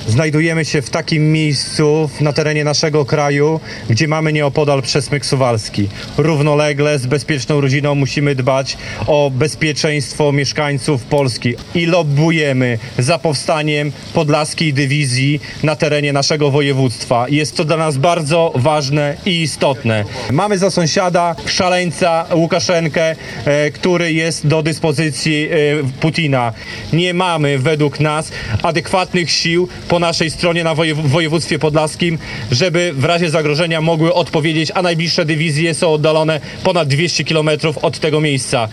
Znajdujemy się w takim miejscu na terenie naszego kraju, gdzie mamy nieopodal przesmyk suwalski. Równolegle z bezpieczną rodziną musimy dbać o bezpieczeństwo mieszkańców Polski i lobbujemy za powstaniem Podlaskiej Dywizji na terenie naszego województwa. Jest to dla nas bardzo ważne i istotne. Mamy za sąsiada szaleńca Łukaszenkę, który jest do dyspozycji Putina. Nie mamy według nas adekwatnych sił po naszej stronie na w województwie podlaskim, żeby w razie zagrożenia mogły odpowiedzieć, a najbliższe dywizje są oddalone ponad 200 km od tego miejsca.